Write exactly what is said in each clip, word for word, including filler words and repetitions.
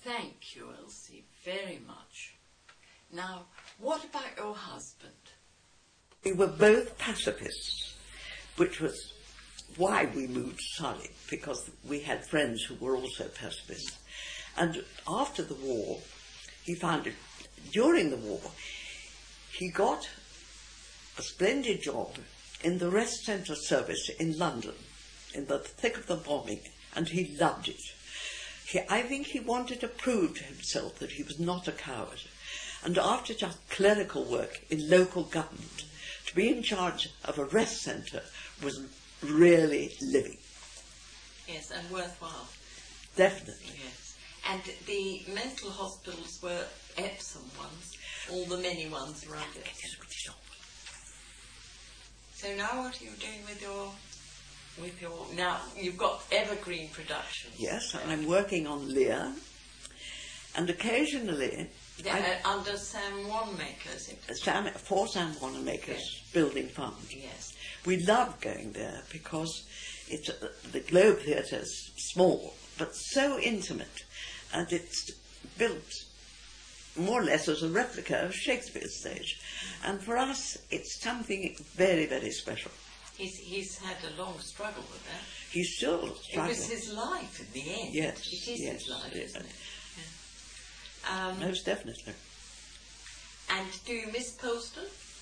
Thank you, Elsie, very much. Now, what about your husband? We were both pacifists, which was why we moved to Surrey, because we had friends who were also pacifists. And after the war, he found it, during the war, he got a splendid job in the rest centre service in London, in the thick of the bombing, and he loved it. He, I think he wanted to prove to himself that he was not a coward. And after just clerical work in local government, to be in charge of a rest centre was really living. Yes, and worthwhile. Definitely. Yes. And the mental hospitals were Epsom ones, all the many ones around Epsom. So now what are you doing with your, with your, now you've got Evergreen Productions. Yes, and I'm working on Lear, and occasionally... The, uh, under Sam Wanamaker, is it? Sam, for Sam Wanamaker's yes. Building Fund. Yes. We love going there because it's, uh, the Globe Theatre is small, but so intimate, and it's built more or less as a replica of Shakespeare's stage. And for us, it's something very, very special. He's, he's had a long struggle with that. He's still struggling. It was his life in the end. Yes. It is yes, his life, yes. isn't it? Yeah. Um, Most definitely. And do you miss Poleston?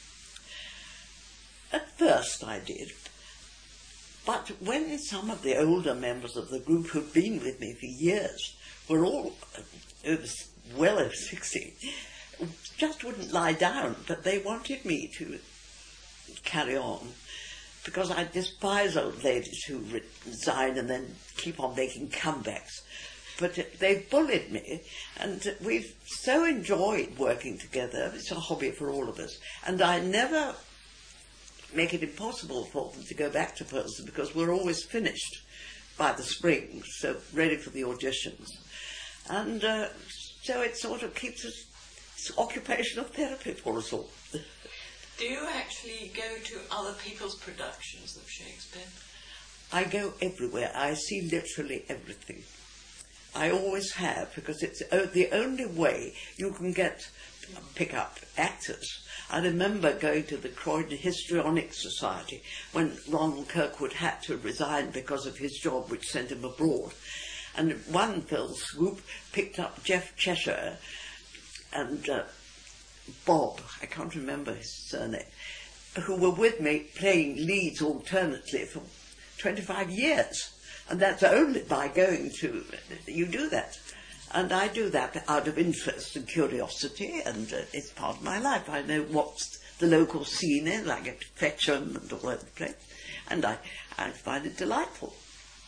At first I did. But when some of the older members of the group who'd been with me for years were all over, well over sixty, just wouldn't lie down, but they wanted me to carry on, because I despise old ladies who resign and then keep on making comebacks. But they bullied me, and we've so enjoyed working together. It's a hobby for all of us. And I never make it impossible for them to go back to Poleston, because we're always finished by the spring, so ready for the auditions. And uh, so it sort of keeps us, it's occupational therapy for us all. Do you actually go to other people's productions of Shakespeare? I go everywhere. I see literally everything. I always have, because it's the only way you can get pick up actors. I remember going to the Croydon Histrionic Society when Ronald Kirkwood had to resign because of his job, which sent him abroad. And one fell swoop picked up Jeff Cheshire and uh, Bob, I can't remember his surname, who were with me playing leads alternately for twenty-five years. And that's only by going to, you do that. And I do that out of interest and curiosity, and uh, it's part of my life. I know what the local scene is. I get to fetch them and all over the place. And I, I find it delightful.